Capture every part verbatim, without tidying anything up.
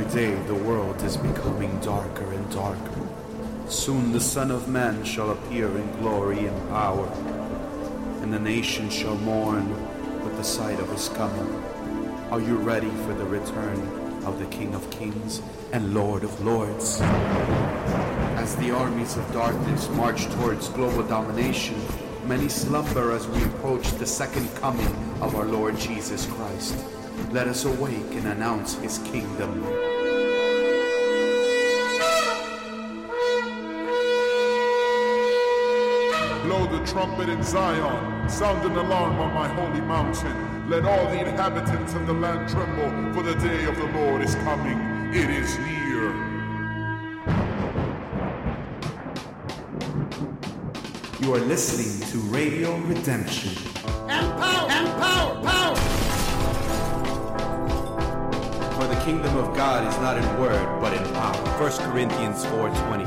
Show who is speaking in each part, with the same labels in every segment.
Speaker 1: every day the world is becoming darker and darker. Soon the Son of Man shall appear in glory and power, and the nations shall mourn with the sight of his coming. Are you ready for the return of the King of Kings and Lord of Lords? As the armies of darkness march towards global domination, many slumber as we approach the second coming of our Lord Jesus Christ. Let us awake and announce his kingdom.
Speaker 2: Blow the trumpet in Zion, sound an alarm on my holy mountain. Let all the inhabitants of the land tremble, for the day of the Lord is coming. It is near.
Speaker 1: You are listening to Radio Redemption.
Speaker 3: And power, and power, power.
Speaker 1: For the kingdom of God is not in word, but in power. First Corinthians four twenty.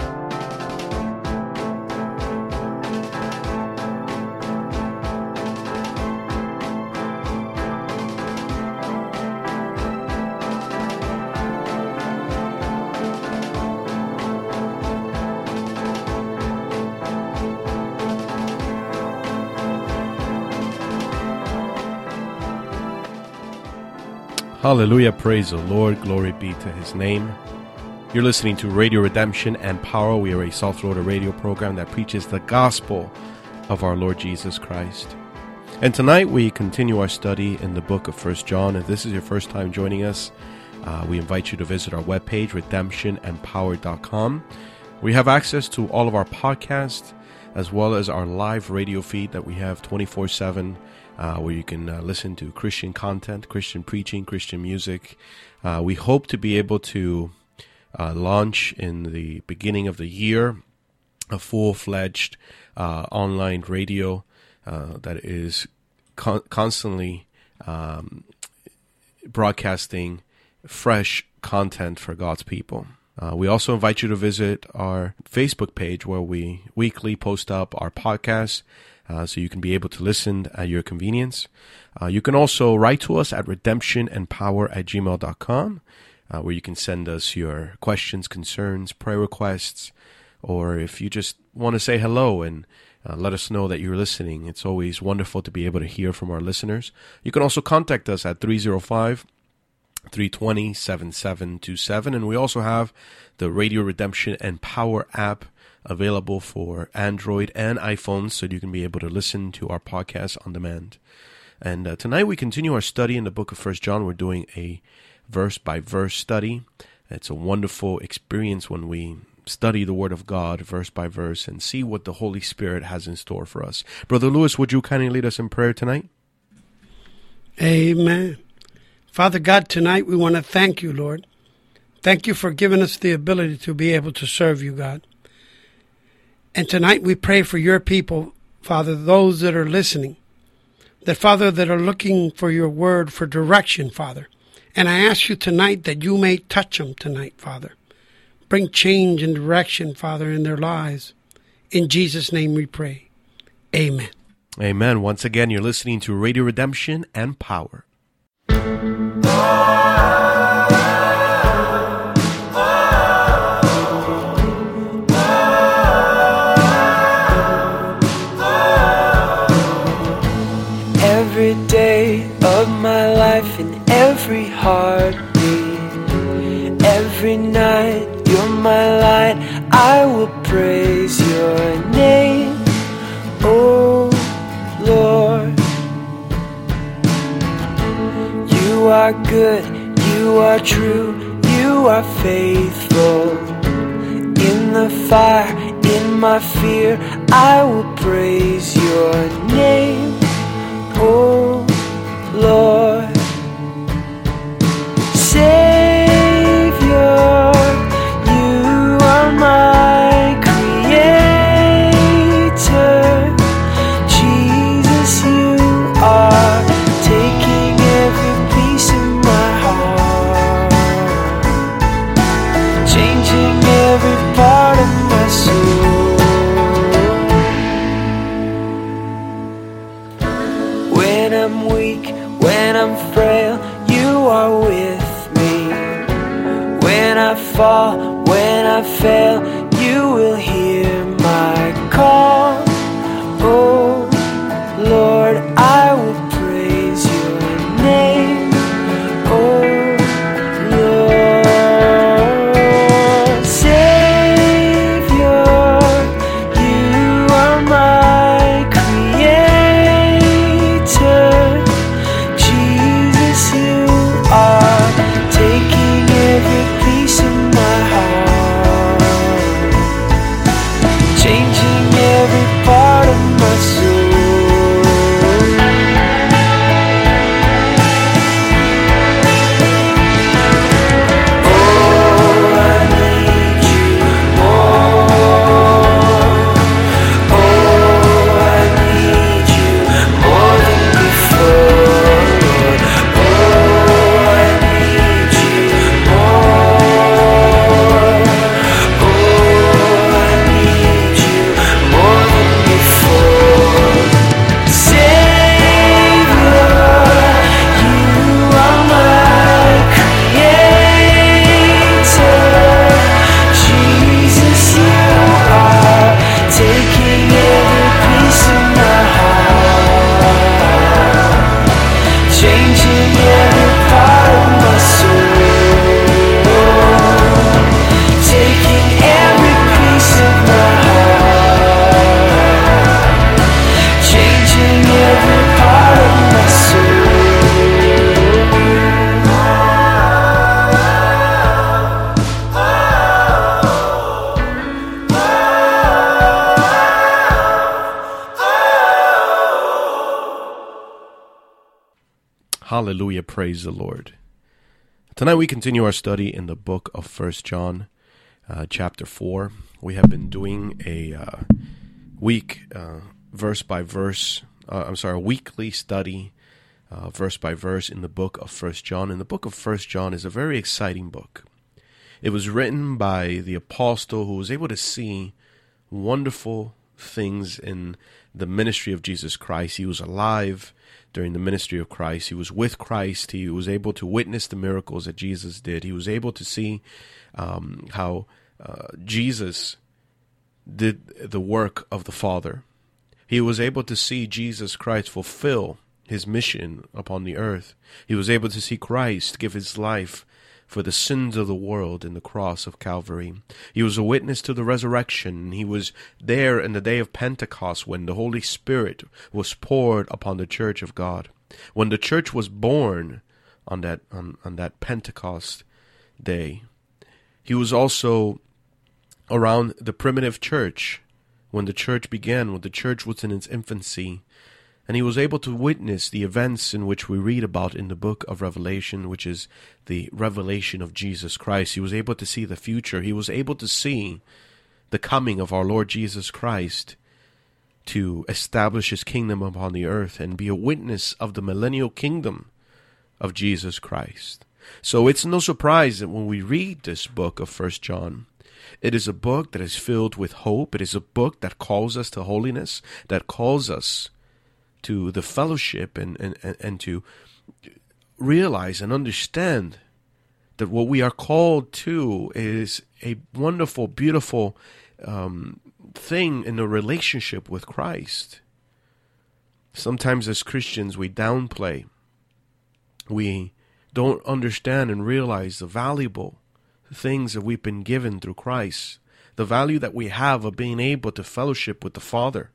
Speaker 4: Hallelujah, praise the Lord, glory be to his name. You're listening to Radio Redemption and Power. We are a South Florida radio program that preaches the gospel of our Lord Jesus Christ. And tonight we continue our study in the book of First John. If this is your first time joining us, uh, we invite you to visit our webpage, redemption and power dot com. We have access to all of our podcasts as well as our live radio feed that we have twenty-four seven. Uh, where you can uh, listen to Christian content, Christian preaching, Christian music. Uh, we hope to be able to uh, launch in the beginning of the year a full-fledged uh, online radio uh, that is con- constantly um, broadcasting fresh content for God's people. Uh, we also invite you to visit our Facebook page where we weekly post up our podcasts, Uh, so you can be able to listen at your convenience. Uh, you can also write to us at redemption and power at gmail dot com, uh, where you can send us your questions, concerns, prayer requests, or if you just want to say hello and uh, let us know that you're listening. It's always wonderful to be able to hear from our listeners. You can also contact us at three oh five, three two zero, seven seven two seven, and we also have the Radio Redemption and Power app available for Android and iPhones, so you can be able to listen to our podcast on demand. And uh, tonight we continue our study in the book of First John. We're doing a verse-by-verse study. It's a wonderful experience when we study the Word of God verse by verse and see what the Holy Spirit has in store for us. Brother Lewis, would you kindly lead us in prayer tonight?
Speaker 3: Amen. Father God, tonight we want to thank you, Lord. Thank you for giving us the ability to be able to serve you, God. And tonight we pray for your people, Father, those that are listening, that, Father, that are looking for your word for direction, Father. And I ask you tonight that you may touch them tonight, Father. Bring change and direction, Father, in their lives. In Jesus' name we pray. Amen.
Speaker 4: Amen. Once again, you're listening to Radio Redemption and Power.
Speaker 5: Every day of my life and every heartbeat, every night you're my light, I will praise your name, oh Lord. You are good, you are true, you are faithful. In the fire, in my fear, I will praise your name, oh Lord. Savior, you are my creator. Jesus, you are taking every piece of my heart, changing every part of my soul. When I'm weak, when I'm I fall, when I fail, you will hear my call. Oh Lord, I will praise your name. Oh Lord, Savior, you are my Creator. Jesus, you are taking every piece of my heart, changing every part of my soul.
Speaker 4: Hallelujah, praise the Lord. Tonight we continue our study in the book of First John, uh, chapter four. We have been doing a uh, week, uh, verse by verse, uh, I'm sorry, a weekly study, uh, verse by verse in the book of First John. And the book of First John is a very exciting book. It was written by the apostle who was able to see wonderful things in the ministry of Jesus Christ. He was alive during the ministry of Christ. He was with Christ. He was able to witness the miracles that Jesus did. He was able to see um, how uh, Jesus did the work of the Father. He was able to see Jesus Christ fulfill his mission upon the earth. He was able to see Christ give his life for the sins of the world in the cross of Calvary. He was a witness to the resurrection. He was there in the day of Pentecost when the Holy Spirit was poured upon the church of God. When the church was born on that on, on that Pentecost day. He was also around the primitive church when the church began, when the church was in its infancy. And he was able to witness the events in which we read about in the book of Revelation, which is the revelation of Jesus Christ. He was able to see the future. He was able to see the coming of our Lord Jesus Christ to establish his kingdom upon the earth and be a witness of the millennial kingdom of Jesus Christ. So it's no surprise that when we read this book of First John, it is a book that is filled with hope. It is a book that calls us to holiness, that calls us to the fellowship and, and, and to realize and understand that what we are called to is a wonderful, beautiful um, thing in a relationship with Christ. Sometimes as Christians we downplay. We don't understand and realize the valuable things that we've been given through Christ. The value that we have of being able to fellowship with the Father.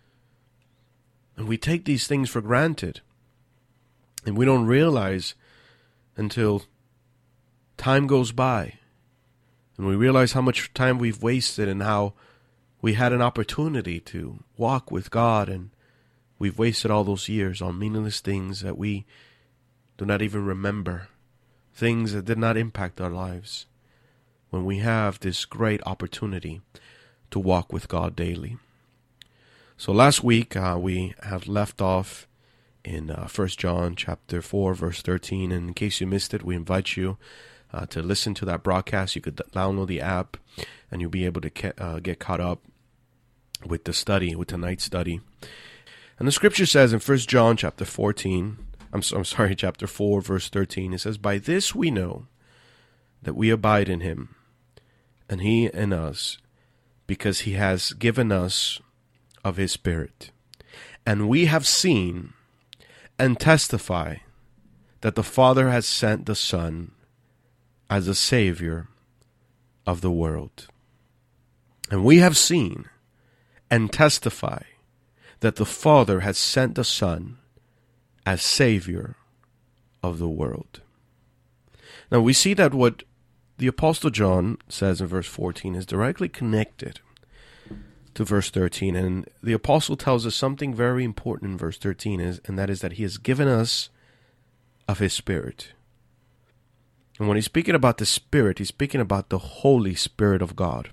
Speaker 4: And we take these things for granted. And we don't realize until time goes by. And we realize how much time we've wasted and how we had an opportunity to walk with God. And we've wasted all those years on meaningless things that we do not even remember. Things that did not impact our lives. When we have this great opportunity to walk with God daily. So last week uh, we have left off in uh, First John chapter four, verse thirteen. And in case you missed it, we invite you uh, to listen to that broadcast. You could download the app, and you'll be able to ca- uh, get caught up with the study, with tonight's study. And the scripture says in First John chapter fourteen, I'm, so, I'm sorry, chapter four, verse thirteen. It says, "By this we know that we abide in him, and He in us, because He has given us of His Spirit. And we have seen and testify that the Father has sent the Son as a Savior of the world. And we have seen and testify that the Father has sent the Son as Savior of the world. Now we see that what the Apostle John says in verse fourteen is directly connected to verse thirteen. And the Apostle tells us something very important in verse thirteen, is, and that is that He has given us of His Spirit. And when He's speaking about the Spirit, He's speaking about the Holy Spirit of God.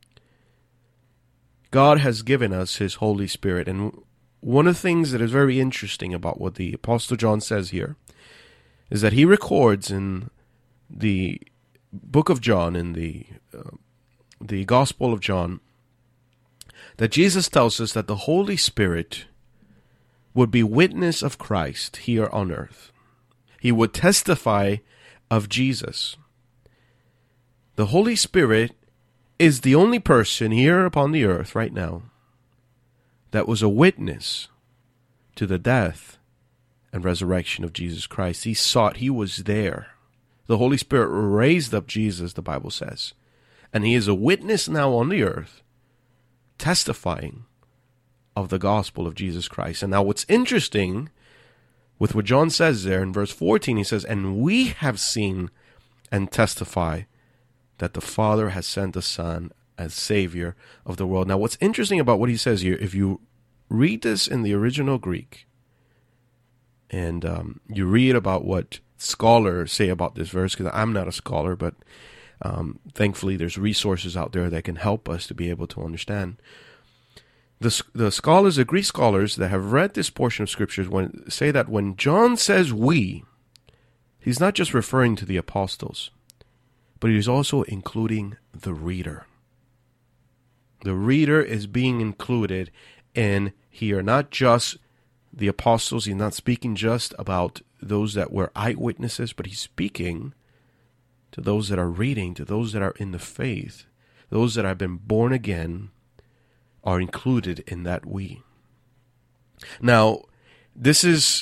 Speaker 4: God has given us His Holy Spirit. And one of the things that is very interesting about what the Apostle John says here is that he records in the book of John, in the uh, the Gospel of John, that Jesus tells us that the Holy Spirit would be witness of Christ here on earth. He would testify of Jesus. The Holy Spirit is the only person here upon the earth right now that was a witness to the death and resurrection of Jesus Christ. He saw it. He was there. The Holy Spirit raised up Jesus, the Bible says. And He is a witness now on the earth, testifying of the gospel of Jesus Christ. And now what's interesting with what John says there in verse fourteen, he says, and we have seen and testify that the Father has sent the Son as Savior of the world. Now what's interesting about what he says here, if you read this in the original Greek, and um, you read about what scholars say about this verse, because I'm not a scholar, but um, thankfully there's resources out there that can help us to be able to understand. The, the scholars, the Greek scholars that have read this portion of Scriptures when, say that when John says we, he's not just referring to the apostles, but he's also including the reader. The reader is being included in here, not just the apostles. He's not speaking just about those that were eyewitnesses, but he's speaking to those that are reading, to those that are in the faith, those that have been born again are included in that we. Now, this is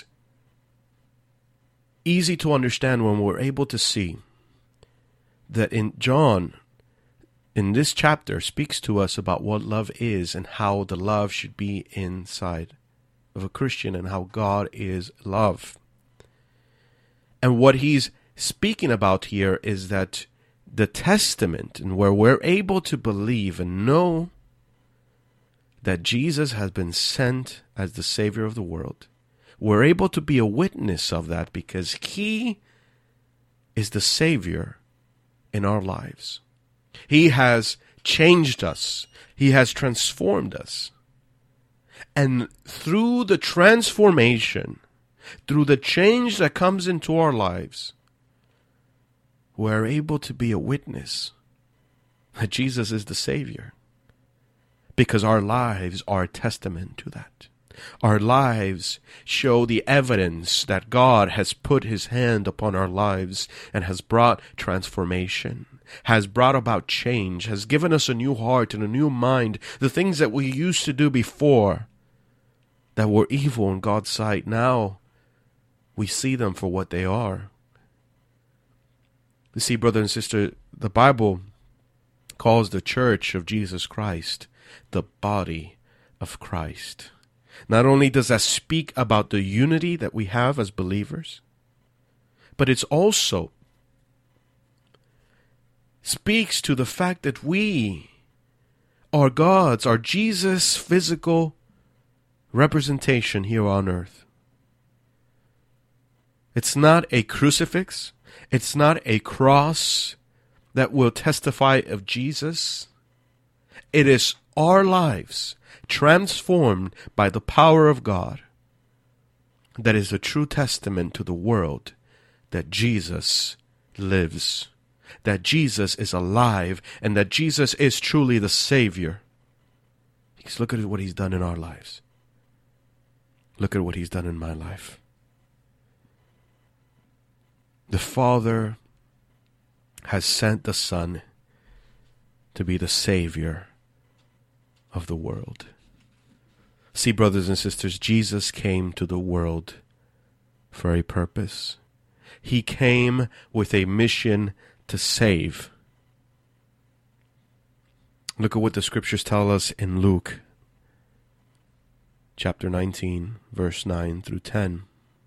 Speaker 4: easy to understand when we're able to see that in John, in this chapter, speaks to us about what love is and how the love should be inside of a Christian and how God is love. And what he's speaking about here is that the testament, and where we're able to believe and know that Jesus has been sent as the Savior of the world, we're able to be a witness of that because He is the Savior in our lives. He has changed us. He has transformed us. And through the transformation, through the change that comes into our lives, we're able to be a witness that Jesus is the Savior. Because our lives are a testament to that. Our lives show the evidence that God has put His hand upon our lives and has brought transformation, has brought about change, has given us a new heart and a new mind. The things that we used to do before that were evil in God's sight, now we see them for what they are. You see, brother and sister, the Bible calls the church of Jesus Christ the body of Christ. Not only does that speak about the unity that we have as believers, but it's also speaks to the fact that we are God's, are Jesus' physical representation here on earth. It's not a crucifix. It's not a cross that will testify of Jesus. It is our lives transformed by the power of God that is a true testament to the world that Jesus lives, that Jesus is alive, and that Jesus is truly the Savior. Because look at what He's done in our lives. Look at what He's done in my life. The Father has sent the Son to be the Savior of the world. See, brothers and sisters, Jesus came to the world for a purpose. He came with a mission to save. Look at what the scriptures tell us in Luke chapter nineteen, verse nine through ten.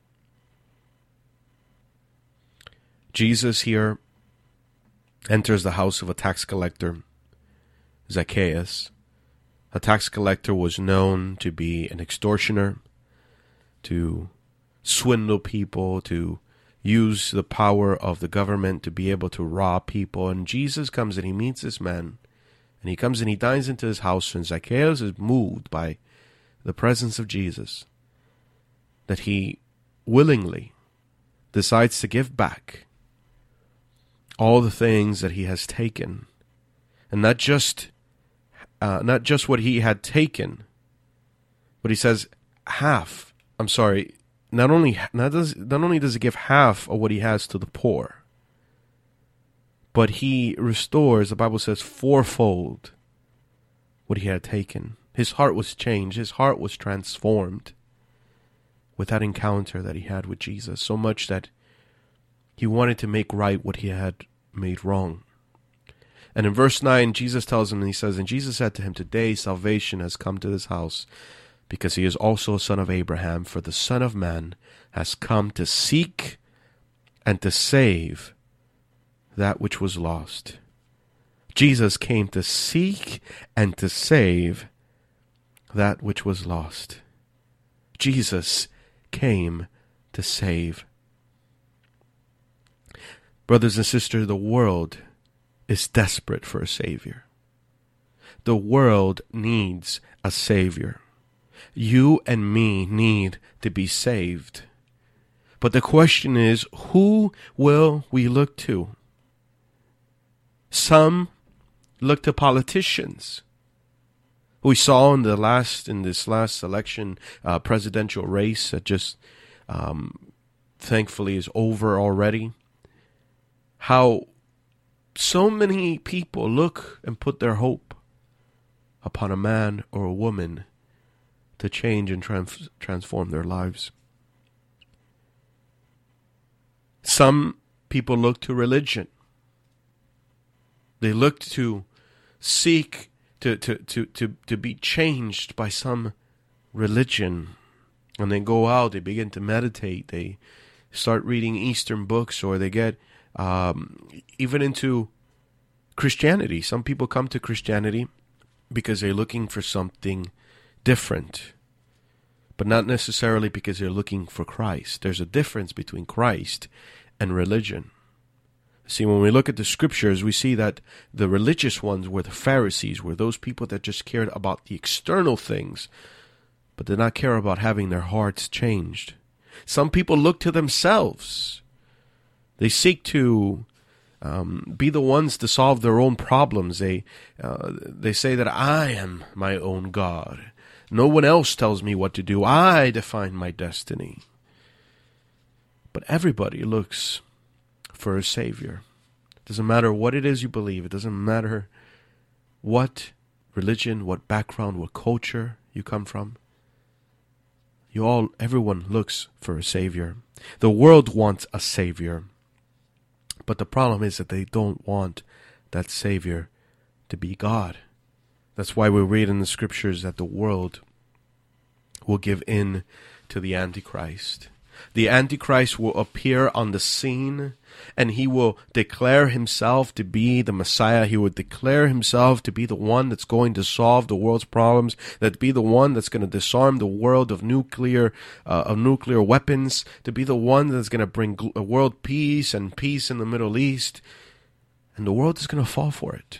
Speaker 4: Jesus here enters the house of a tax collector, Zacchaeus. A tax collector was known to be an extortioner, to swindle people, to use the power of the government to be able to rob people. And Jesus comes and he meets this man, and he comes and he dines into his house, and Zacchaeus is moved by the presence of Jesus, that he willingly decides to give back all the things that he has taken, and not just uh, not just what he had taken, but he says half. I'm sorry. Not only not does not only does he give half of what he has to the poor, but he restores, the Bible says, fourfold what he had taken. His heart was changed. His heart was transformed with that encounter that he had with Jesus, so much that he wanted to make right what he had made wrong. And in verse nine, Jesus tells him, and he says, and Jesus said to him, today salvation has come to this house, because he is also a son of Abraham, for the Son of Man has come to seek and to save that which was lost. Jesus came to seek and to save that which was lost. Jesus came to save. Brothers and sisters, the world is desperate for a Savior. The world needs a Savior. You and me need to be saved. But the question is, who will we look to? Some look to politicians. We saw in the last in this last election, uh, presidential race that just um, thankfully is over already, how so many people look and put their hope upon a man or a woman to change and trans- transform their lives. Some people look to religion. They look to seek to, to, to, to, to be changed by some religion. And they go out, they begin to meditate, they start reading Eastern books, or they get um, even into Christianity. Some people come to Christianity because they're looking for something different, but not necessarily because they're looking for Christ. There's a difference between Christ and religion. See, when we look at the scriptures, we see that the religious ones were the Pharisees, were those people that just cared about the external things, but did not care about having their hearts changed. Some people look to themselves. They seek to um, be the ones to solve their own problems. They, uh, they say that I am my own God. No one else tells me what to do. I define my destiny. But everybody looks for a Savior. It doesn't matter what it is you believe. It doesn't matter what religion, what background, what culture you come from. You all, everyone looks for a Savior. The world wants a Savior. But the problem is that they don't want that Savior to be God. That's why we read in the scriptures that the world will give in to the Antichrist. The Antichrist will appear on the scene, and he will declare himself to be the Messiah. He will declare himself to be the one that's going to solve the world's problems, that be the one that's going to disarm the world of nuclear uh, of nuclear weapons, to be the one that's going to bring gl- world peace and peace in the Middle East. And the world is going to fall for it.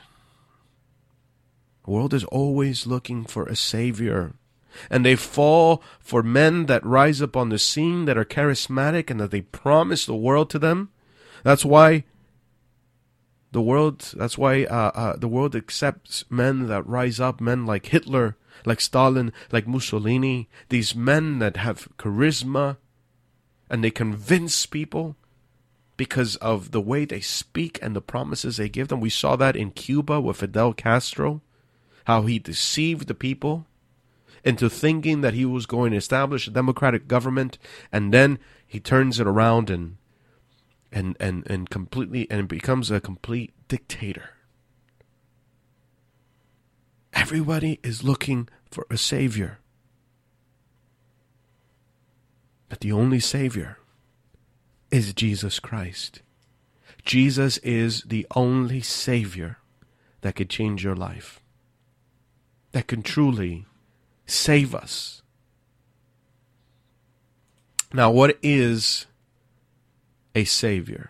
Speaker 4: The world is always looking for a Savior. And they fall for men that rise up on the scene, that are charismatic, and that they promise the world to them. That's why the world. That's why uh, uh, the world accepts men that rise up, men like Hitler, like Stalin, like Mussolini. These men that have charisma, and they convince people because of the way they speak and the promises they give them. We saw that in Cuba with Fidel Castro, how he deceived the people into thinking that he was going to establish a democratic government, and then he turns it around and and and, and completely and becomes a complete dictator. Everybody is looking for a savior. But the only savior is Jesus Christ. Jesus is the only savior that could change your life, that can truly save us. Now, what is a savior?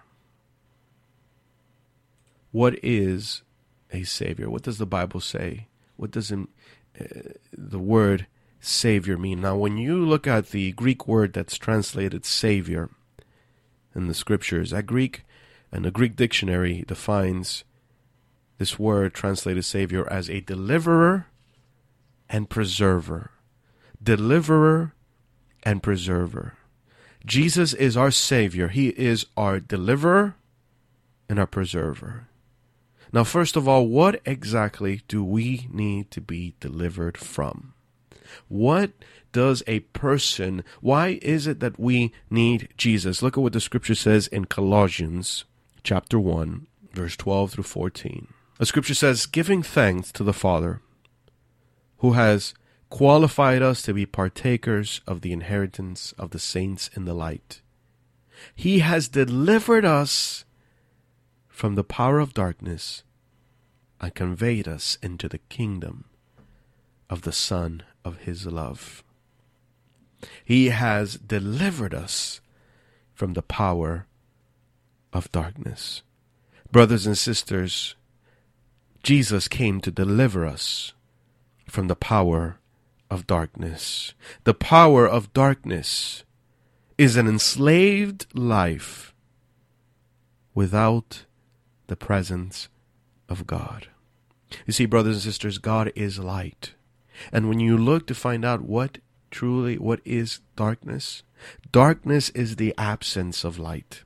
Speaker 4: What is a savior? What does the Bible say? What does it, uh, the word savior mean? Now, when you look at the Greek word that's translated savior in the scriptures, that Greek, and the Greek dictionary defines this word translated savior as a deliverer and preserver. Deliverer and preserver. Jesus is our savior. He is our deliverer and our preserver. Now, first of all, what exactly do we need to be delivered from? What does a person, why is it that we need Jesus? Look at what the scripture says in Colossians chapter one, verse twelve through fourteen. The scripture says, giving thanks to the Father, who has qualified us to be partakers of the inheritance of the saints in the light. He has delivered us from the power of darkness and conveyed us into the kingdom of the Son of his love. He has delivered us from the power of darkness. Brothers and sisters, Jesus came to deliver us from the power of darkness. The power of darkness is an enslaved life without the presence of God. You see, brothers and sisters, God is light. And when you look to find out what truly, what is darkness, darkness is the absence of light.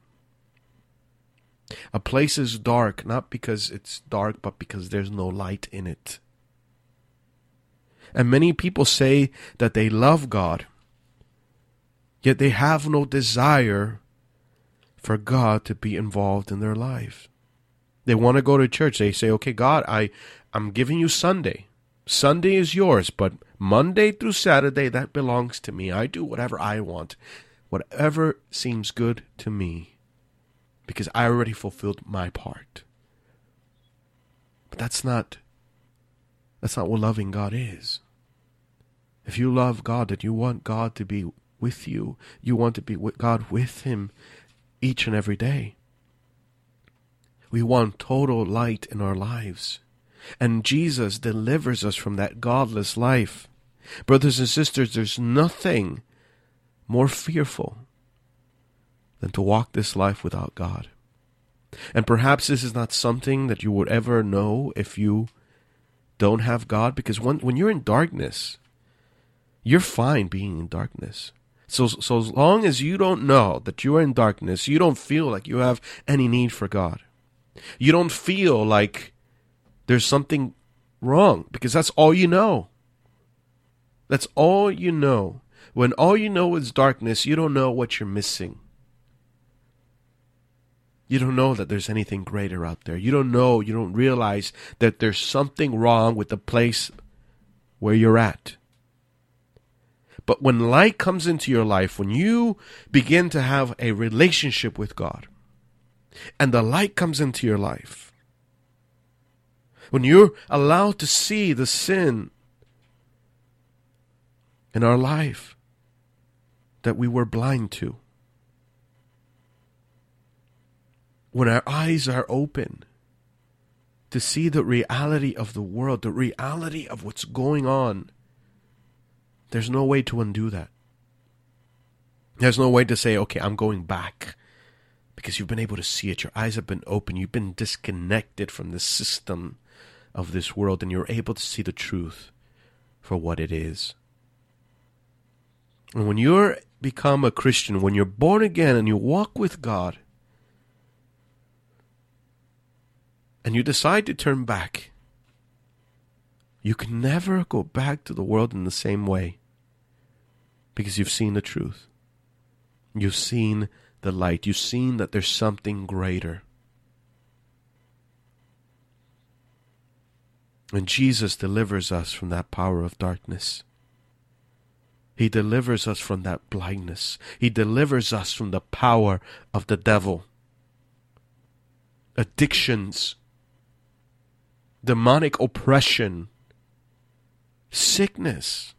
Speaker 4: A place is dark not because it's dark, but because there's no light in it. And many people say that they love God, yet they have no desire for God to be involved in their life. They want to go to church. They say, okay, God, I, I'm giving you Sunday. Sunday is yours, but Monday through Saturday, that belongs to me. I do whatever I want, whatever seems good to me, because I already fulfilled my part. But that's not, that's not what loving God is. If you love God, that you want God to be with you, you want to be with God with him each and every day. We want total light in our lives. And Jesus delivers us from that godless life. Brothers and sisters, there's nothing more fearful than to walk this life without God. And perhaps this is not something that you would ever know if you don't have God, because when, when you're in darkness, you're fine being in darkness. So, so as long as you don't know that you are in darkness, you don't feel like you have any need for God. You don't feel like there's something wrong, because that's all you know. That's all you know. When all you know is darkness, you don't know what you're missing. You don't know that there's anything greater out there. You don't know, you don't realize that there's something wrong with the place where you're at. But when light comes into your life, when you begin to have a relationship with God, and the light comes into your life, when you're allowed to see the sin in our life that we were blind to, when our eyes are open to see the reality of the world, the reality of what's going on, there's no way to undo that. There's no way to say, okay, I'm going back. Because you've been able to see it. Your eyes have been open. You've been disconnected from the system of this world, and you're able to see the truth for what it is. And when you become a Christian, when you're born again and you walk with God, and you decide to turn back, you can never go back to the world in the same way, because you've seen the truth. You've seen the light. You've seen that there's something greater. And Jesus delivers us from that power of darkness. He delivers us from that blindness. He delivers us from the power of the devil. Addictions, demonic oppression, sickness.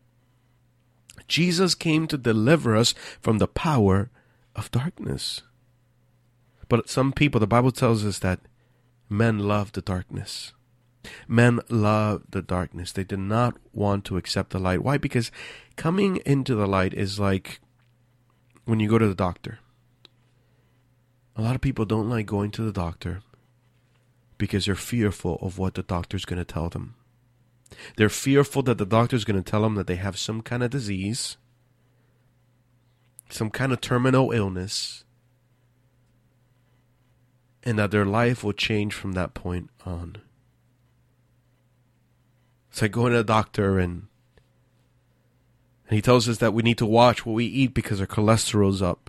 Speaker 4: Jesus came to deliver us from the power of darkness. But some people, the Bible tells us that men love the darkness. Men love the darkness. They did not want to accept the light. Why? Because coming into the light is like when you go to the doctor. A lot of people don't like going to the doctor because they're fearful of what the doctor's going to tell them. They're fearful that the doctor's going to tell them that they have some kind of disease, some kind of terminal illness, and that their life will change from that point on. It's like going to the doctor and, and he tells us that we need to watch what we eat because our cholesterol's up.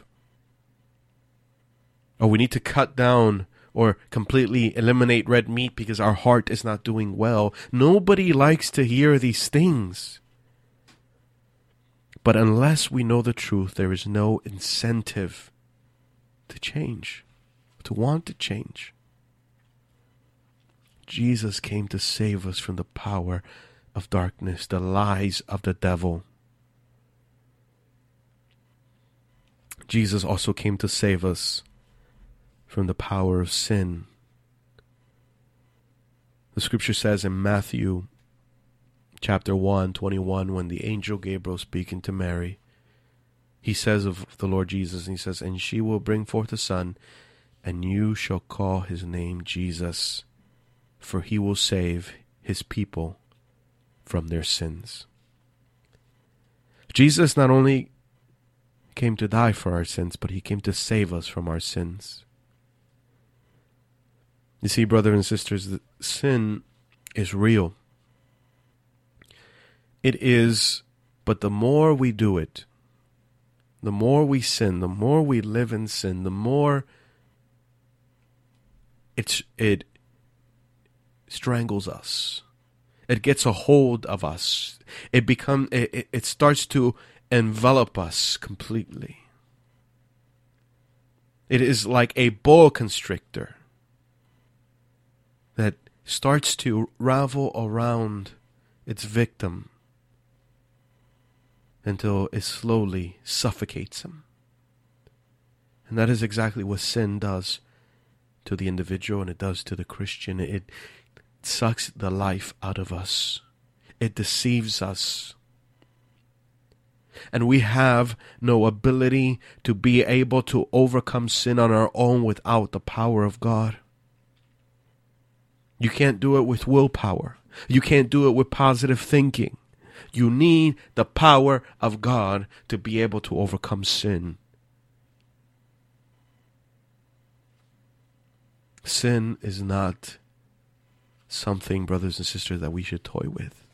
Speaker 4: Or we need to cut down or completely eliminate red meat because our heart is not doing well. Nobody likes to hear these things. But unless we know the truth, there is no incentive to change, to want to change. Jesus came to save us from the power of darkness, the lies of the devil. Jesus also came to save us from the power of sin. The scripture says in Matthew chapter one, twenty-one, when the angel Gabriel speaking to Mary, he says of the Lord Jesus, and he says, "And she will bring forth a son, and you shall call his name Jesus, for he will save his people from their sins." Jesus not only came to die for our sins, but he came to save us from our sins. You see, brothers and sisters, the sin is real. It is, but the more we do it, the more we sin, the more we live in sin, the more it's, it strangles us. It gets a hold of us. It become it, it starts to envelop us completely. It is like a boa constrictor that starts to ravel around its victim until it slowly suffocates him. And that is exactly what sin does to the individual, and it does to the Christian. It sucks the life out of us. It deceives us. And we have no ability to be able to overcome sin on our own without the power of God. You can't do it with willpower. You can't do it with positive thinking. You need the power of God to be able to overcome sin. Sin is not something, brothers and sisters, that we should toy with.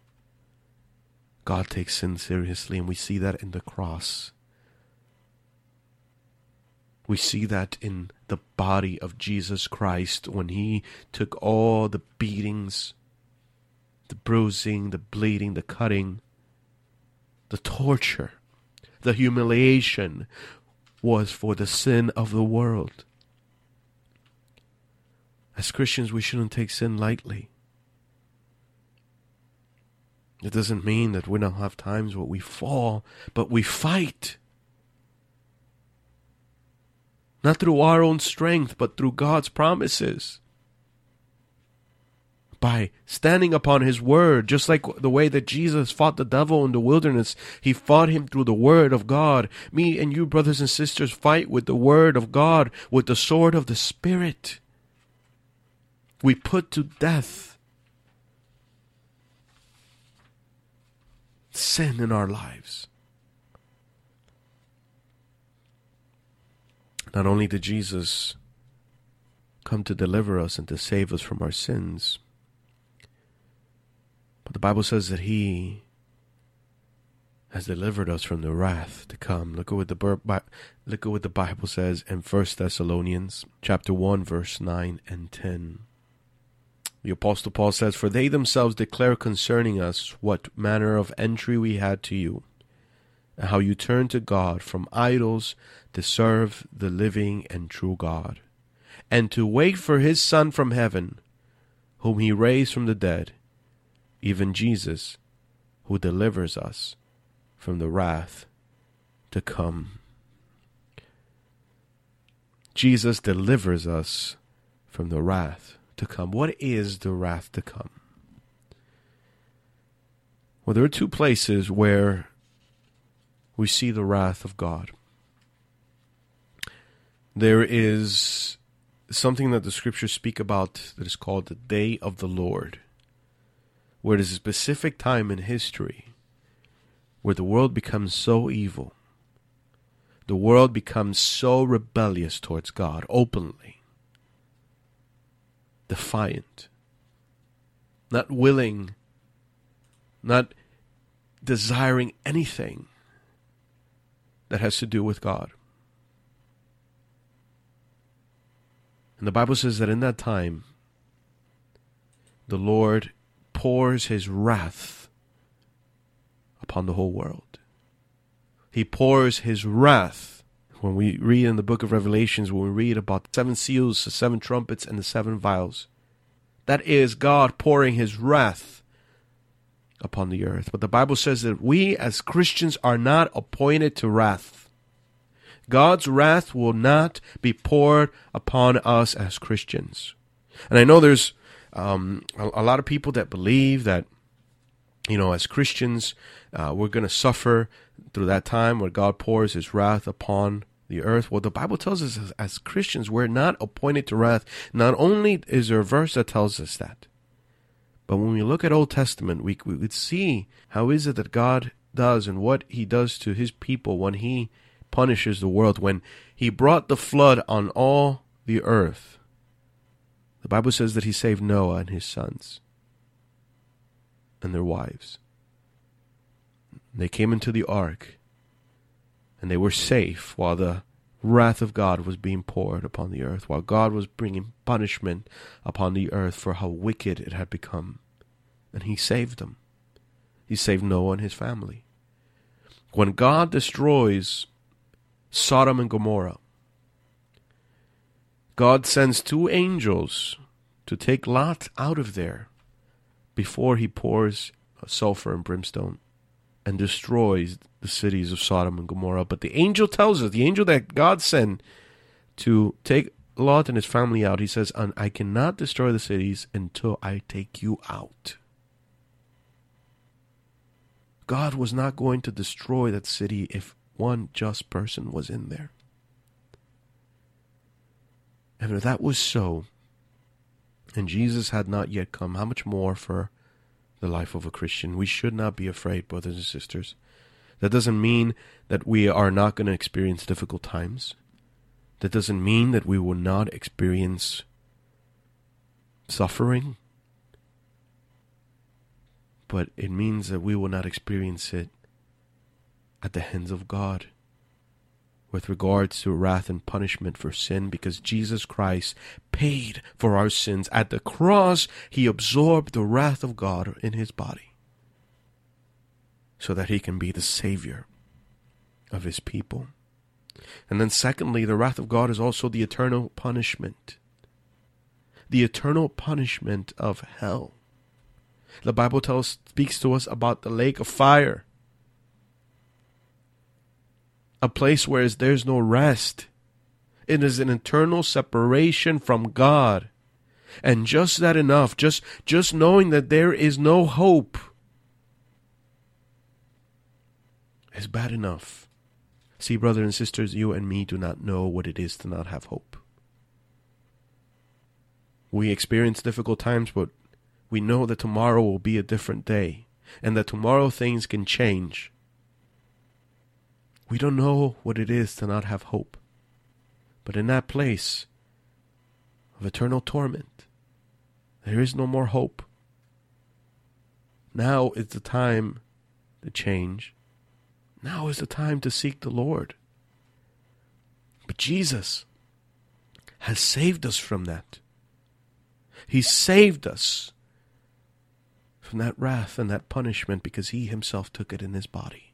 Speaker 4: God takes sin seriously, and we see that in the cross. We see that in the body of Jesus Christ when he took all the beatings, the bruising, the bleeding, the cutting, the torture, the humiliation was for the sin of the world. As Christians, we shouldn't take sin lightly. It doesn't mean that we don't have times where we fall, but we fight. Not through our own strength, but through God's promises. By standing upon his word, just like the way that Jesus fought the devil in the wilderness, he fought him through the word of God. Me and you, brothers and sisters, fight with the word of God, with the sword of the Spirit. We put to death sin in our lives. Not only did Jesus come to deliver us and to save us from our sins. But the Bible says that he has delivered us from the wrath to come. Look at what the, look at what the Bible says in First Thessalonians chapter one, verse nine and ten. The Apostle Paul says, "For they themselves declare concerning us what manner of entry we had to you, and how you turned to God from idols to serve the living and true God, and to wait for his Son from heaven, whom he raised from the dead, even Jesus, who delivers us from the wrath to come." Jesus delivers us from the wrath to come. What is the wrath to come? Well, there are two places where we see the wrath of God. There is something that the scriptures speak about that is called the day of the Lord, where there's a specific time in history where the world becomes so evil, the world becomes so rebellious towards God, openly, defiant, not willing, not desiring anything that has to do with God. And the Bible says that in that time, the Lord pours his wrath upon the whole world. He pours his wrath. When we read in the book of Revelations, when we read about the seven seals, the seven trumpets, and the seven vials, that is God pouring his wrath upon the earth. But the Bible says that we as Christians are not appointed to wrath. God's wrath will not be poured upon us as Christians. And I know there's um, a, a lot of people that believe that, you know, as Christians, uh, we're going to suffer through that time where God pours his wrath upon the earth. Well, the Bible tells us as, as Christians, we're not appointed to wrath. Not only is there a verse that tells us that, but when we look at Old Testament, we, we would see how is it that God does and what he does to his people when he punishes the world. When he brought the flood on all the earth, the Bible says that he saved Noah and his sons and their wives. They came into the ark, and they were safe while the wrath of God was being poured upon the earth, while God was bringing punishment upon the earth for how wicked it had become. And he saved them. He saved Noah and his family. When God destroys Sodom and Gomorrah, God sends two angels to take Lot out of there before he pours sulfur and brimstone and destroys the cities of Sodom and Gomorrah. But the angel tells us, the angel that God sent to take Lot and his family out, he says, and I cannot destroy the cities until I take you out. God was not going to destroy that city if one just person was in there. And if that was so, and Jesus had not yet come, how much more for the life of a Christian? We should not be afraid, brothers and sisters. That doesn't mean that we are not going to experience difficult times. That doesn't mean that we will not experience suffering. But it means that we will not experience it at the hands of God with regards to wrath and punishment for sin, because Jesus Christ paid for our sins. At the cross, he absorbed the wrath of God in his body so that he can be the Savior of his people. And then secondly, the wrath of God is also the eternal punishment. The eternal punishment of hell. The Bible tells, speaks to us about the lake of fire. A place where there's no rest. It is an eternal separation from God. And just that enough, just, just knowing that there is no hope is bad enough. See, brothers and sisters, you and me do not know what it is to not have hope. We experience difficult times, but we know that tomorrow will be a different day, and that tomorrow things can change. We don't know what it is to not have hope. But in that place, of eternal torment. There is no more hope. Now is the time to change. Now is the time to seek the Lord. But Jesus has saved us from that. He saved us from that wrath and that punishment because he himself took it in his body.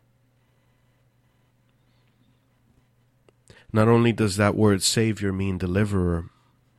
Speaker 4: Not only does that word Savior mean deliverer,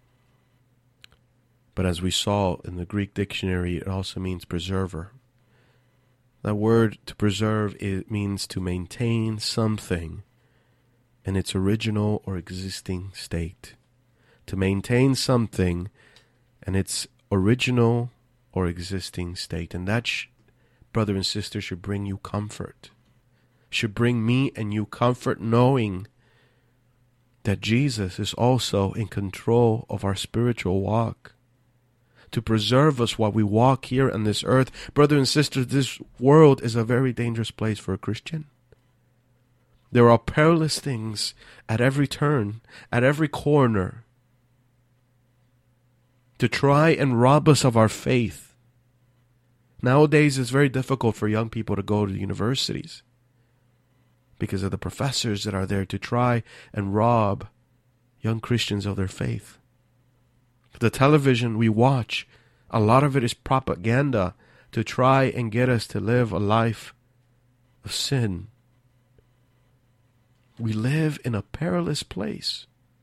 Speaker 4: but as we saw in the Greek dictionary, it also means preserver. That word to preserve, it means to maintain something in its original or existing state. To maintain something in its original or existing state. And that, sh- brother and sister, should bring you comfort. Should bring me and you comfort, knowing that Jesus is also in control of our spiritual walk, to preserve us while we walk here on this earth. Brother and sister, this world is a very dangerous place for a Christian. There are perilous things at every turn, at every corner, to try and rob us of our faith. Nowadays, it's very difficult for young people to go to universities because of the professors that are there to try and rob young Christians of their faith. The television we watch, a lot of it is propaganda to try and get us to live a life of sin. We live in a perilous place.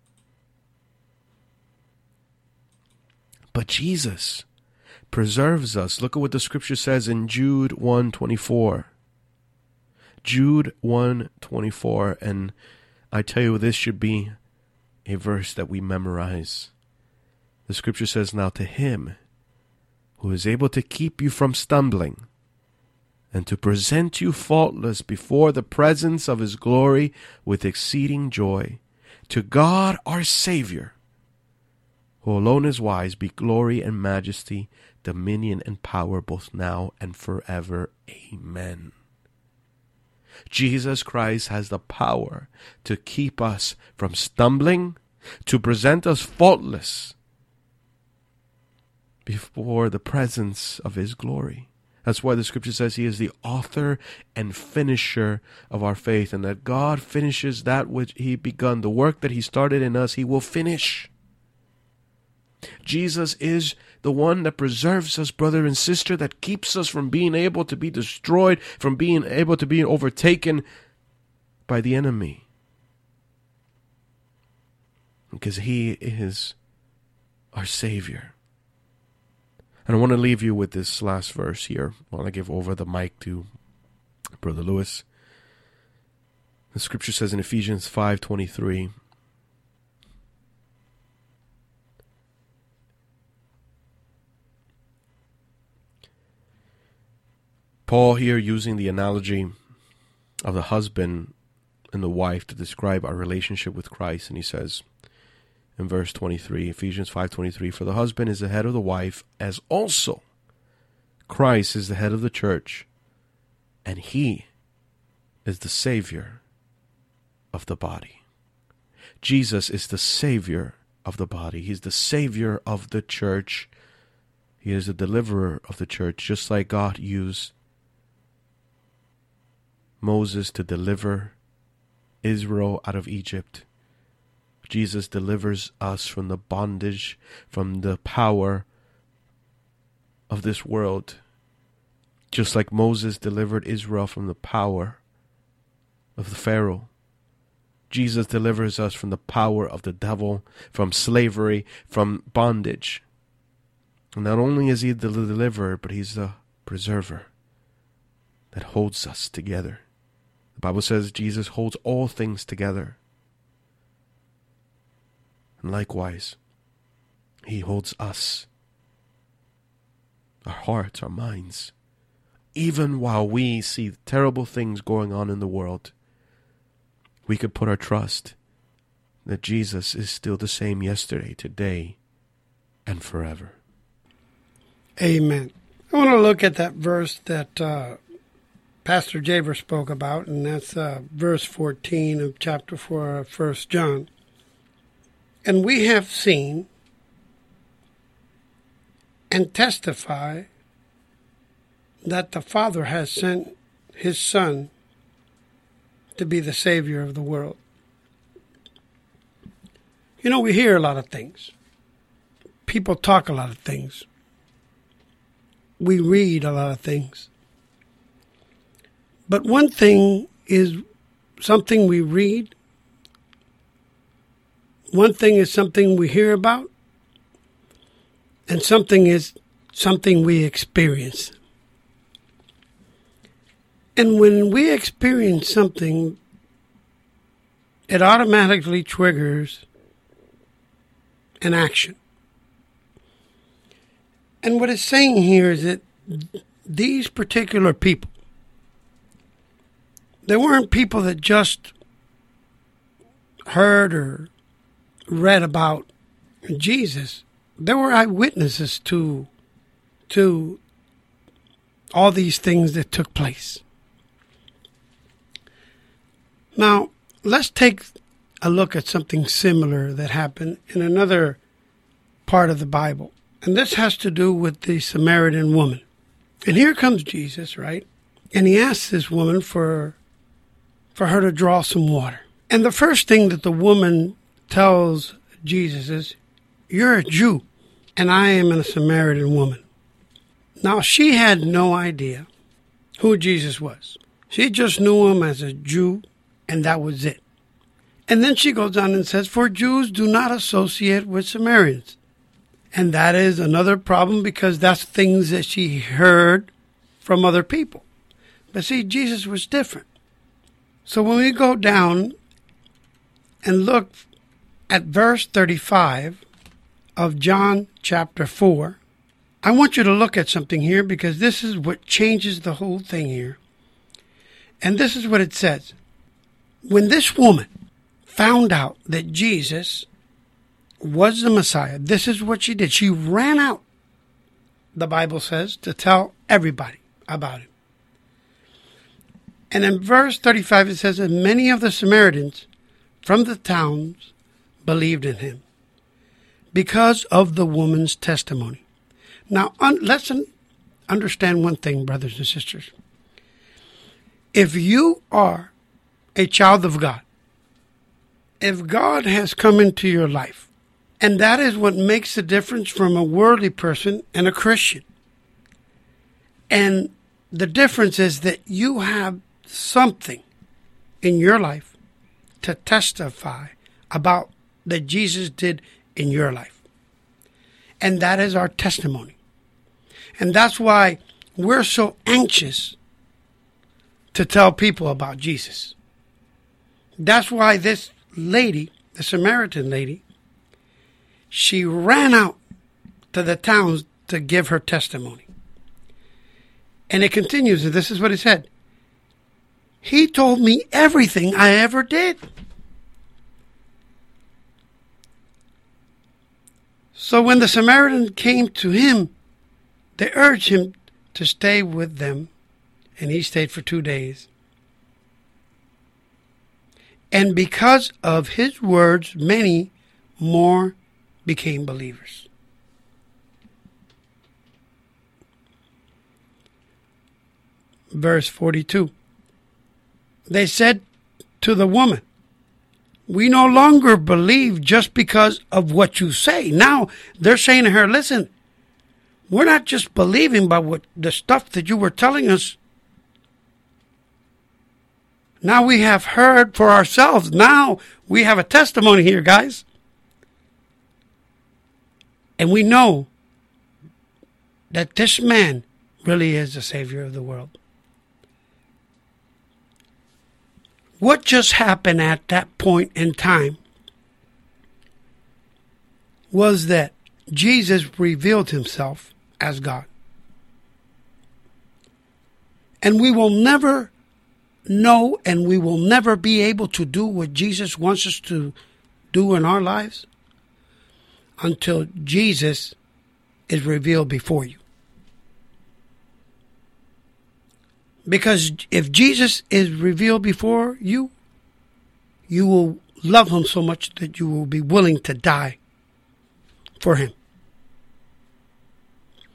Speaker 4: But Jesus preserves us. Look at what the scripture says in Jude one twenty-four. Jude one twenty-four, and I tell you, this should be a verse that we memorize. The scripture says, "Now to him who is able to keep you from stumbling and to present you faultless before the presence of his glory with exceeding joy, to God our Savior, who alone is wise, be glory and majesty, dominion and power, both now and forever. Amen." Jesus Christ has the power to keep us from stumbling, to present us faultless before the presence of his glory. That's why the scripture says he is the author and finisher of our faith, and that God finishes that which he begun. The work that he started in us, he will finish. Jesus is the one that preserves us, brother and sister, that keeps us from being able to be destroyed, from being able to be overtaken by the enemy. Because he is our Savior. And I want to leave you with this last verse here while I give over the mic to Brother Lewis. The scripture says in Ephesians five twenty-three, Paul here using the analogy of the husband and the wife to describe our relationship with Christ, and he says in verse twenty-three, Ephesians five twenty-three, "For the husband is the head of the wife, as also Christ is the head of the church, and he is the Savior of the body." Jesus is the Savior of the body. He's the Savior of the church. He is the deliverer of the church, just like God used Moses to deliver Israel out of Egypt. Jesus delivers us from the bondage, from the power of this world, just like Moses delivered Israel from the power of the Pharaoh. Jesus delivers us from the power of the devil, from slavery, from bondage. And not only is he the deliverer, but he's the preserver that holds us together. The Bible says Jesus holds all things together. And likewise, he holds us, our hearts, our minds. Even while we see terrible things going on in the world, we could put our trust that Jesus is still the same yesterday, today, and forever.
Speaker 3: Amen. I want to look at that verse that uh, Pastor Javer spoke about, and that's uh, verse fourteen of chapter four of First John. "And we have seen and testify that the Father has sent his Son to be the Savior of the world. You know, we hear a lot of things. People talk a lot of things. We read a lot of things. But one thing is something we read. One thing is something we hear about. And something is something we experience. And when we experience something, it automatically triggers an action. And what it's saying here is that these particular people, they weren't people that just heard or read about Jesus. They were eyewitnesses to, to all these things that took place. Now, let's take a look at something similar that happened in another part of the Bible. And this has to do with the Samaritan woman. And here comes Jesus, right? And he asks this woman for, for her to draw some water. And the first thing that the woman tells Jesus is, "You're a Jew, and I am a Samaritan woman." Now, she had no idea who Jesus was. She just knew him as a Jew, and that was it. And then she goes on and says, "For Jews do not associate with Samaritans." And that is another problem because that's things that she heard from other people. But see, Jesus was different. So when we go down and look at verse thirty-five of John chapter four, I want you to look at something here because this is what changes the whole thing here. And this is what it says. When this woman found out that Jesus was the Messiah, this is what she did. She ran out, the Bible says, to tell everybody about him. And in verse thirty-five it says, "And many of the Samaritans from the towns believed in him because of the woman's testimony." Now, un- let's un- understand one thing, brothers and sisters. If you are a child of God, if God has come into your life, and that is what makes the difference from a worldly person and a Christian. And the difference is that you have something in your life to testify about that Jesus did in your life. And that is our testimony. And that's why we're so anxious to tell people about Jesus. That's why this lady, the Samaritan lady, she ran out to the towns to give her testimony. And it continues, and this is what it said. "He told me everything I ever did." So when the Samaritan came to him, they urged him to stay with them, and he stayed for two days. And because of his words, many more became believers. Verse forty-two. They said to the woman, "We no longer believe just because of what you say." Now they're saying to her, "Listen, we're not just believing by what the stuff that you were telling us. Now we have heard for ourselves. Now we have a testimony here, guys. And we know that this man really is the Savior of the world." What just happened at that point in time was that Jesus revealed himself as God. And we will never know and we will never be able to do what Jesus wants us to do in our lives until Jesus is revealed before you. Because if Jesus is revealed before you, you will love him so much that you will be willing to die for him.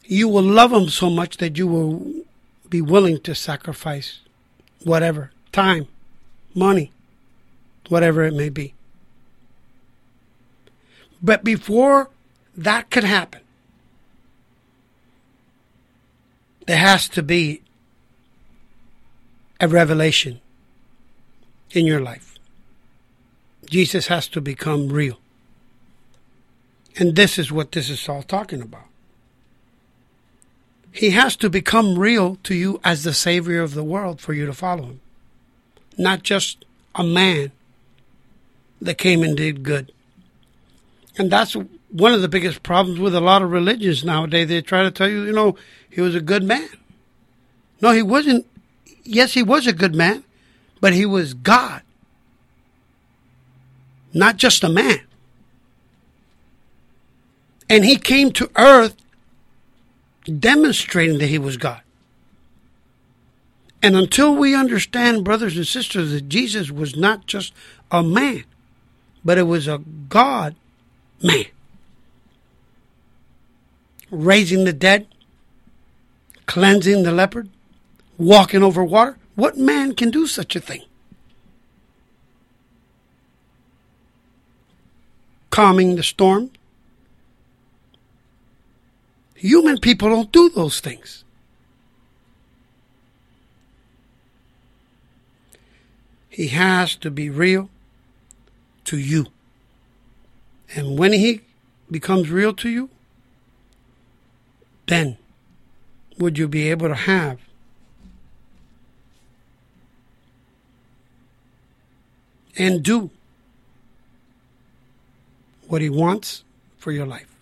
Speaker 3: you will love him so much that you will be willing to sacrifice whatever, time, money, whatever it may be. But before that could happen, there has to be a revelation in your life. Jesus has to become real. And this is what this is all talking about. He has to become real to you as the Savior of the world for you to follow him. Not just a man that came and did good. And that's one of the biggest problems with a lot of religions nowadays. They try to tell you, you know, he was a good man. No, he wasn't. Yes, he was a good man, but he was God. Not just a man. And he came to earth demonstrating that he was God. And until we understand, brothers and sisters, that Jesus was not just a man, but it was a God man. Raising the dead, cleansing the leopard, walking over water. What man can do such a thing? Calming the storm. Human people don't do those things. He has to be real to you. And when he becomes real to you, then would you be able to have and do what he wants for your life.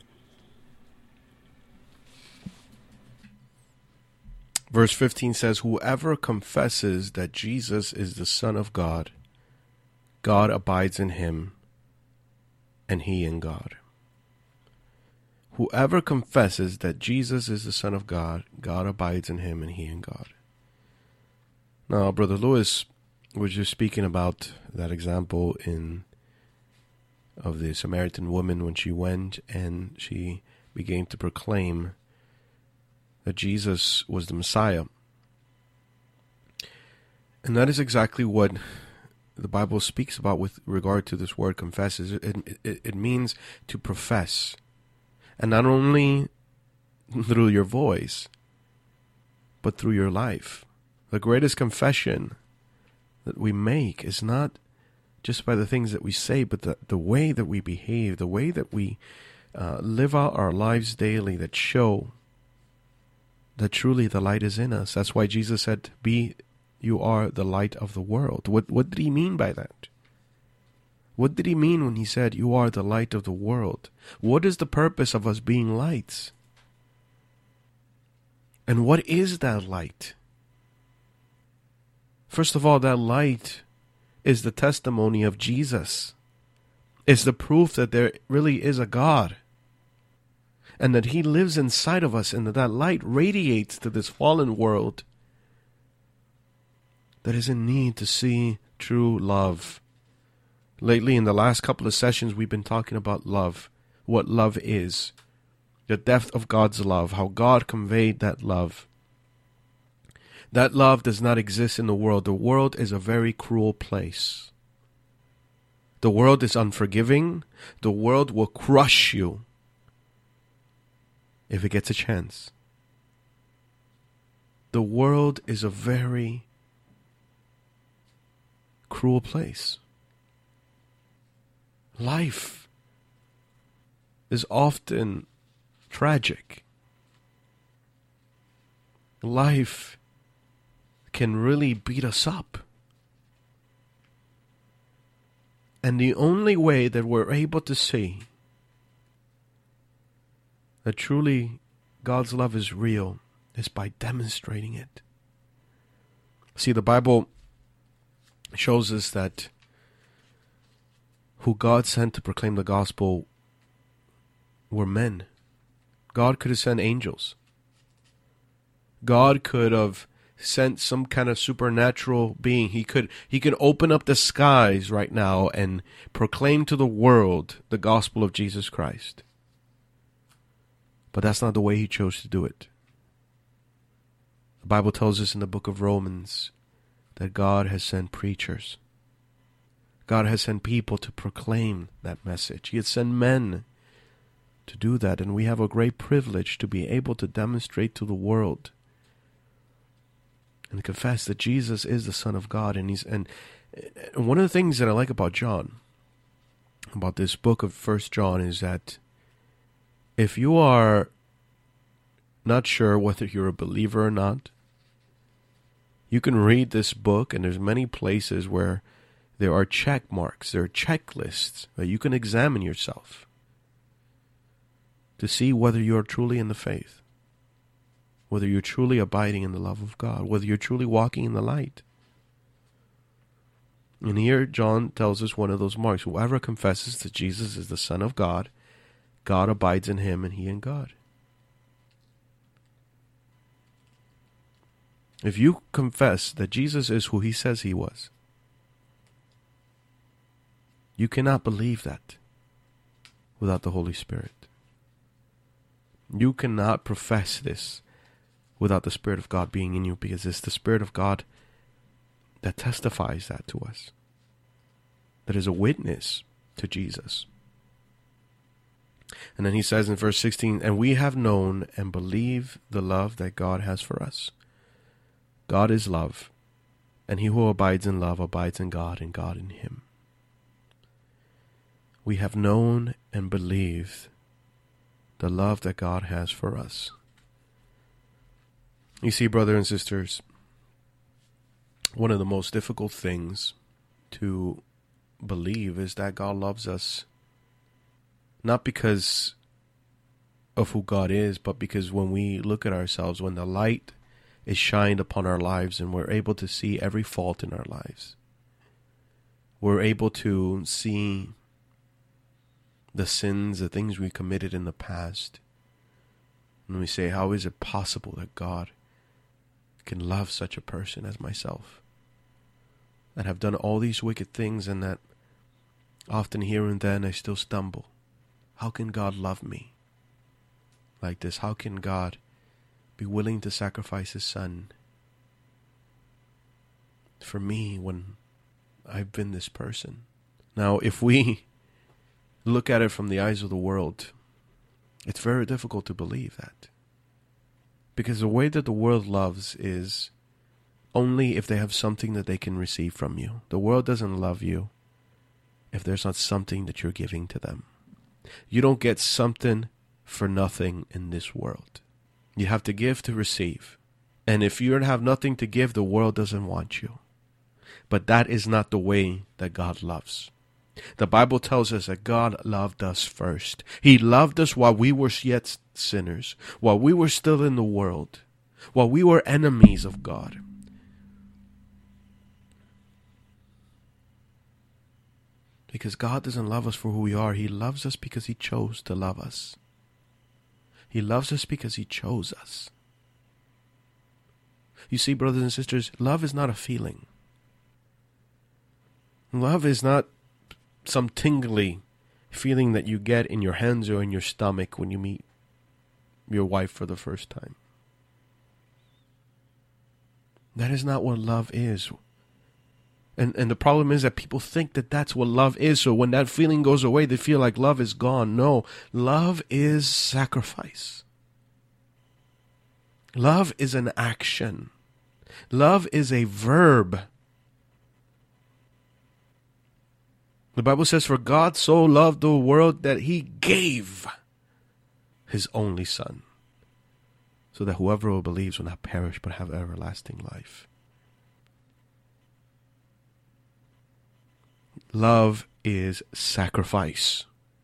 Speaker 4: Verse fifteen says, whoever confesses that Jesus is the Son of God, God abides in him, and he in God. Whoever confesses that Jesus is the Son of God, God abides in him, and he in God. Now, Brother Lewis was just speaking about that example in of the Samaritan woman when she went and she began to proclaim that Jesus was the Messiah. And that is exactly what the Bible speaks about with regard to this word confesses. It, it, it means to profess. And not only through your voice, but through your life. The greatest confession that we make is not just by the things that we say, but the, the way that we behave, the way that we uh, live out our lives daily that show that truly the light is in us. That's why Jesus said, be, you are the light of the world. What, what did he mean by that? What did he mean when he said, you are the light of the world? What is the purpose of us being lights? And what is that light? First of all, that light is the testimony of Jesus. It's the proof that there really is a God. And that he lives inside of us, and that that light radiates to this fallen world that is in need to see true love. Lately, in the last couple of sessions, we've been talking about love, what love is, the depth of God's love, how God conveyed that love. That love does not exist in the world. The world is a very cruel place. The world is unforgiving. The world will crush you if it gets a chance. The world is a very cruel place. Life is often tragic. Life can really beat us up. And the only way that we're able to see that truly God's love is real is by demonstrating it. See, the Bible shows us that who God sent to proclaim the gospel were men. God could have sent angels. God could have sent some kind of supernatural being. He could he could open up the skies right now and proclaim to the world the gospel of Jesus Christ. But that's not the way he chose to do it. The Bible tells us in the book of Romans that God has sent preachers. God has sent people to proclaim that message. He has sent men to do that, and we have a great privilege to be able to demonstrate to the world and confess that Jesus is the Son of God. And he's and, and one of the things that I like about John, about this book of First John, is that if you are not sure whether you're a believer or not, you can read this book, and there's many places where there are check marks, there are checklists that you can examine yourself to see whether you are truly in the faith, whether you're truly abiding in the love of God, whether you're truly walking in the light. And here John tells us one of those marks. Whoever confesses that Jesus is the Son of God, God abides in him and he in God. If you confess that Jesus is who he says he was, you cannot believe that without the Holy Spirit. You cannot profess this without the Spirit of God being in you, because it's the Spirit of God that testifies that to us, that is a witness to Jesus. And then he says in verse sixteen, and we have known and believe the love that God has for us. God is love, and he who abides in love abides in God, and God in him. We have known and believed the love that God has for us. You see, brothers and sisters, one of the most difficult things to believe is that God loves us, not because of who God is, but because when we look at ourselves, when the light is shined upon our lives and we're able to see every fault in our lives, we're able to see the sins, the things we committed in the past. And we say, how is it possible that God can love such a person as myself, that have done all these wicked things, and that often here and then I still stumble? How can God love me like this? How can God be willing to sacrifice his Son for me when I've been this person? Now, if we look at it from the eyes of the world, it's very difficult to believe that. Because the way that the world loves is only if they have something that they can receive from you. The world doesn't love you if there's not something that you're giving to them. You don't get something for nothing in this world. You have to give to receive. And if you have nothing to give, the world doesn't want you. But that is not the way that God loves. The Bible tells us that God loved us first. He loved us while we were yet sinners, while we were still in the world, while we were enemies of God. Because God doesn't love us for who we are. He loves us because he chose to love us. He loves us because he chose us. You see, brothers and sisters, love is not a feeling. Love is not some tingly feeling that you get in your hands or in your stomach when you meet your wife for the first time. That is not what love is. And and the problem is that people think that that's what love is. So when that feeling goes away, they feel like love is gone. No, love is sacrifice. Love is an action. Love is a verb. The Bible says, for God so loved the world that he gave his only Son, so that whoever will believes will not perish but have everlasting life. Love is sacrifice.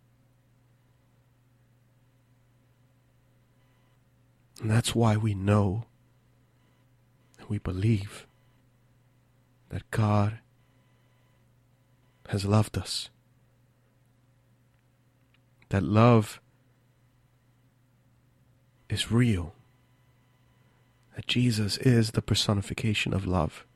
Speaker 4: And that's why we know and we believe that God has loved us. That love is real. That Jesus is the personification of love.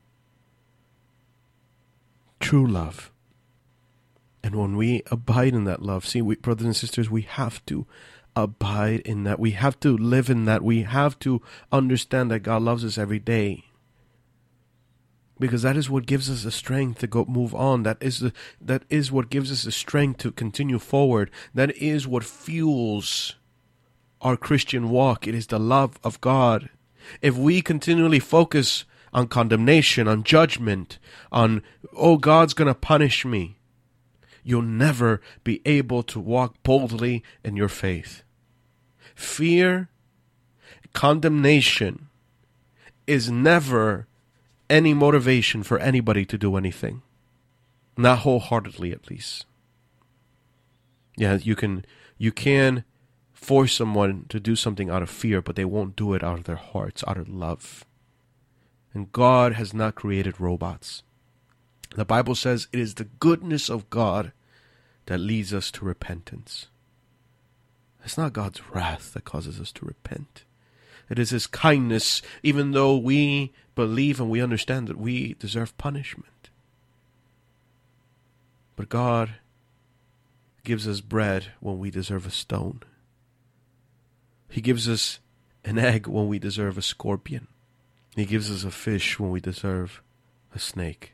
Speaker 4: True love. And when we abide in that love, see, we, brothers and sisters, we have to abide in that. We have to live in that. We have to understand that God loves us every day. Because that is what gives us the strength to go move on. That is the that is what gives us the strength to continue forward. That is what fuels our Christian walk. It is the love of God. If we continually focus on condemnation, on judgment, on, oh, God's going to punish me, you'll never be able to walk boldly in your faith. Fear, condemnation is never any motivation for anybody to do anything. Not wholeheartedly, at least. Yeah, you can you can force someone to do something out of fear, but they won't do it out of their hearts, out of love. And God has not created robots. The Bible says it is the goodness of God that leads us to repentance. It's not God's wrath that causes us to repent. It is His kindness, even though we believe and we understand that we deserve punishment. But God gives us bread when we deserve a stone. He gives us an egg when we deserve a scorpion. He gives us a fish when we deserve a snake.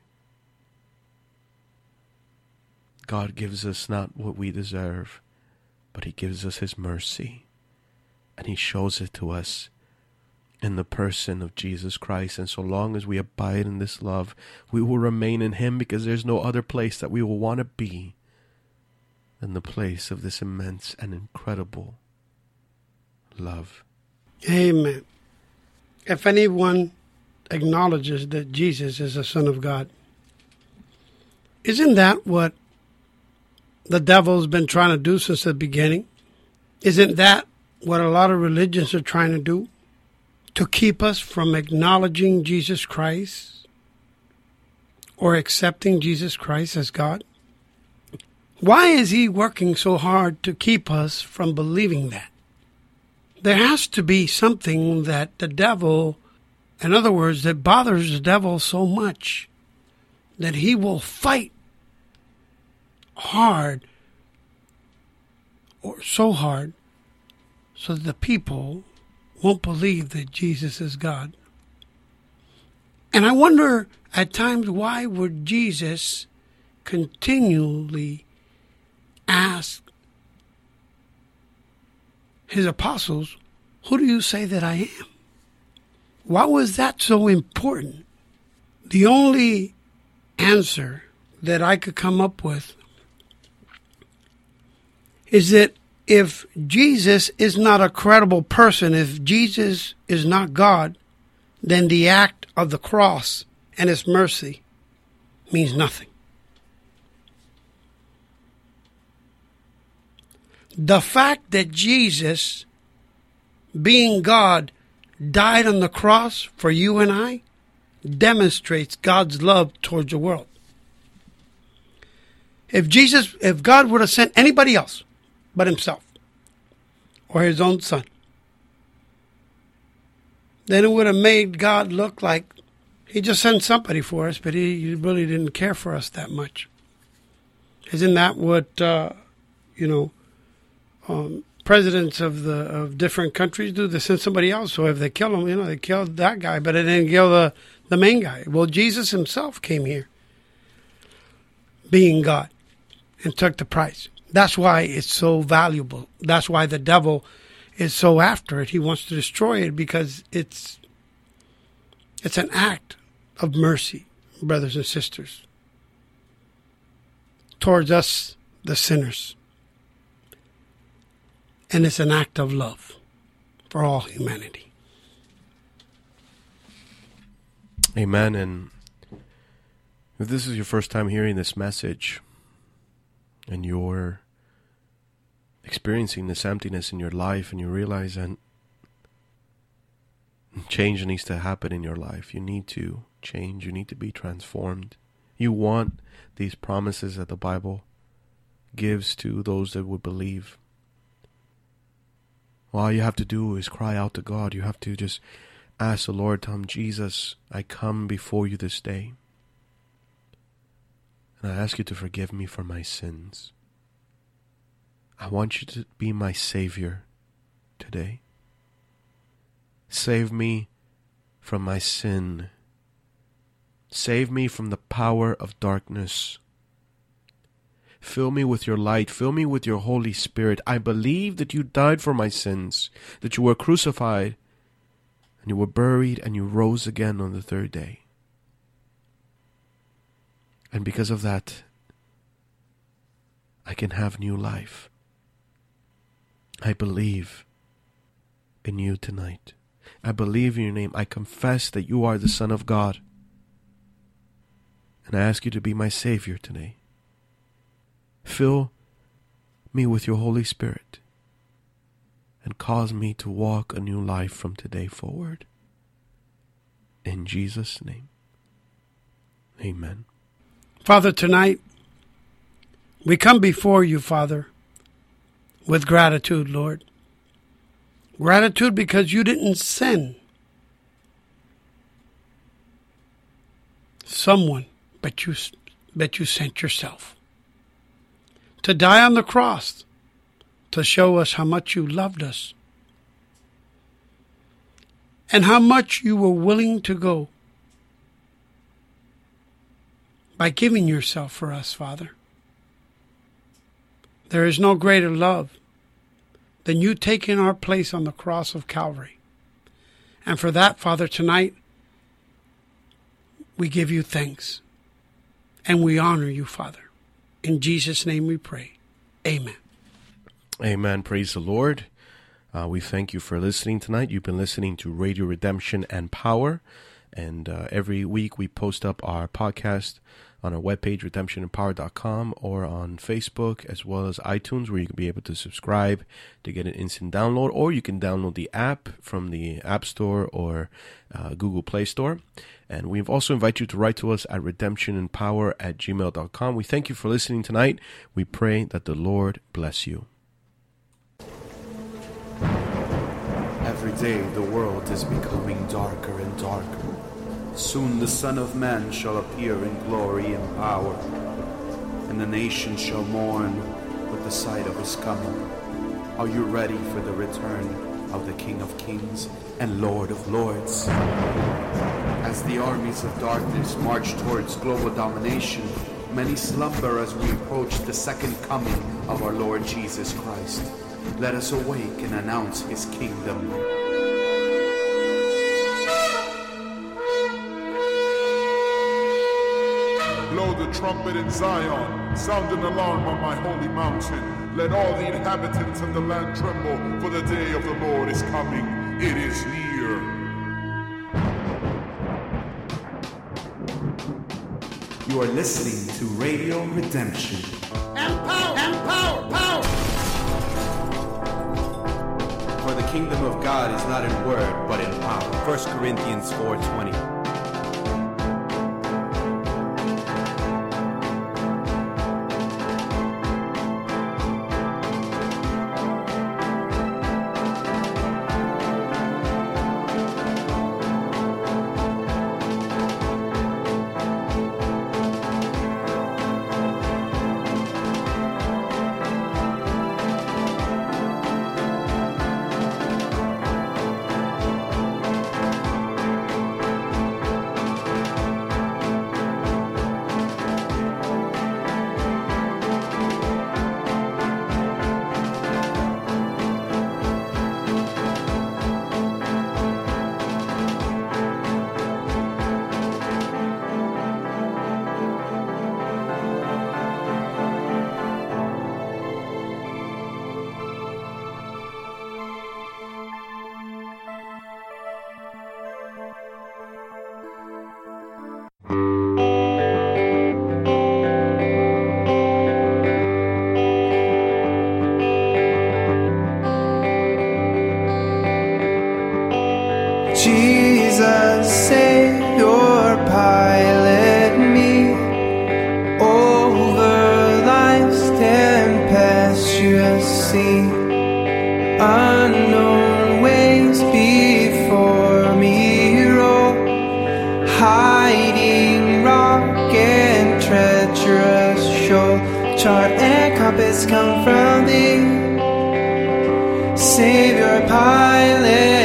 Speaker 4: God gives us not what we deserve, but He gives us His mercy. And He shows it to us in the person of Jesus Christ. And so long as we abide in this love, we will remain in Him, because there's no other place that we will want to be than the place of this immense and incredible love.
Speaker 3: Amen. If anyone acknowledges that Jesus is the Son of God, isn't that what the devil's been trying to do since the beginning? Isn't that what a lot of religions are trying to do? To keep us from acknowledging Jesus Christ or accepting Jesus Christ as God? Why is he working so hard to keep us from believing that? There has to be something that the devil, in other words, that bothers the devil so much that he will fight hard, or so hard, so that the people won't believe that Jesus is God. And I wonder at times, why would Jesus continually ask His apostles, who do you say that I am? Why was that so important? The only answer that I could come up with is that if Jesus is not a credible person, if Jesus is not God, then the act of the cross and His mercy means nothing. The fact that Jesus, being God, died on the cross for you and I demonstrates God's love towards the world. If Jesus, if God would have sent anybody else but Himself or His own Son, then it would have made God look like He just sent somebody for us, but He really didn't care for us that much. Isn't that what, uh, you know, Um, presidents of the of different countries do? They send somebody else. So if they kill him, you know, they killed that guy, but they didn't kill the, the main guy. Well, Jesus Himself came here, being God, and took the price. That's why it's so valuable. That's why the devil is so after it. He wants to destroy it, because it's it's an act of mercy, brothers and sisters, towards us, the sinners. And it's an act of love for all humanity.
Speaker 4: Amen. And if this is your first time hearing this message, and you're experiencing this emptiness in your life, and you realize that change needs to happen in your life, you need to change, you need to be transformed. You want these promises that the Bible gives to those that would believe. All you have to do is cry out to God. You have to just ask the Lord, tell Him, Jesus, I come before you this day, and I ask you to forgive me for my sins. I want you to be my Savior today. Save me from my sin. Save me from the power of darkness. Fill me with your light. Fill me with your Holy Spirit. I believe that you died for my sins, that you were crucified, and you were buried, and you rose again on the third day. And because of that, I can have new life. I believe in you tonight. I believe in your name. I confess that you are the Son of God. And I ask you to be my Savior today. Fill me with your Holy Spirit and cause me to walk a new life from today forward. In Jesus' name, amen.
Speaker 3: Father, tonight we come before you, Father, with gratitude, Lord. Gratitude because you didn't send someone, but you, but you sent yourself to die on the cross to show us how much you loved us and how much you were willing to go by giving yourself for us, Father. There is no greater love than you taking our place on the cross of Calvary. And for that, Father, tonight, we give you thanks. And we honor you, Father. In Jesus' name we pray. Amen.
Speaker 4: Amen. Praise the Lord. Uh, we thank you for listening tonight. You've been listening to Radio Redemption and Power. And uh, every week we post up our podcast on our webpage, redemption and power dot com, or on Facebook, as well as iTunes, where you can be able to subscribe to get an instant download, or you can download the app from the App Store or uh, Google Play Store. And we also invite you to write to us at redemption and power at gmail dot com. We thank you for listening tonight. We pray that the Lord bless you.
Speaker 1: Every day the world is becoming darker and darker. Soon the Son of Man shall appear in glory and power, and the nations shall mourn with the sight of his coming. Are you ready for the return of the King of Kings and Lord of Lords? As the armies of darkness march towards global domination, many slumber as we approach the second coming of our Lord Jesus Christ. Let us awake and announce his kingdom.
Speaker 2: Blow the trumpet in Zion, sound an alarm on my holy mountain. Let all the inhabitants of the land tremble, for the day of the Lord is coming. It is near.
Speaker 1: You are listening to Radio Redemption.
Speaker 6: And power, and power, power!
Speaker 1: For the kingdom of God is not in word, but in power. First Corinthians four twenty.
Speaker 5: Jesus, Savior, pilot me over life's tempestuous sea. Unknown ways before me roll, hiding rock and treacherous shoal. Chart and compass come from thee. Savior Pilate.